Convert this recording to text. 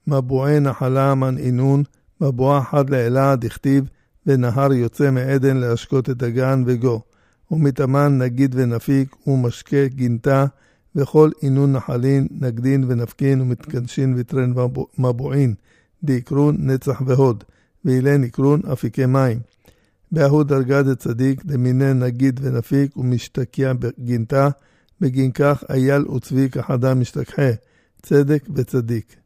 מבועי נחלה מנעינון, מבועה חד לאלה דכתיב, ונהר יוצא מעדן להשקות את הגן וגו. ומתאמן נגיד ונפיק, ומשקה גינתה, וכל עינון נחלין, נגדין ונפקין, ומתקנשין וטרן מבועין, דיקרון נצח והוד, ואילן יקרון אפיקי מים. בהוא דרגה דצדיק, דמיני נגיד ונפיק, ומשתקיע בגינתה, בגינכך אייל וצבי כחדה משתכחה, צדק וצדיק.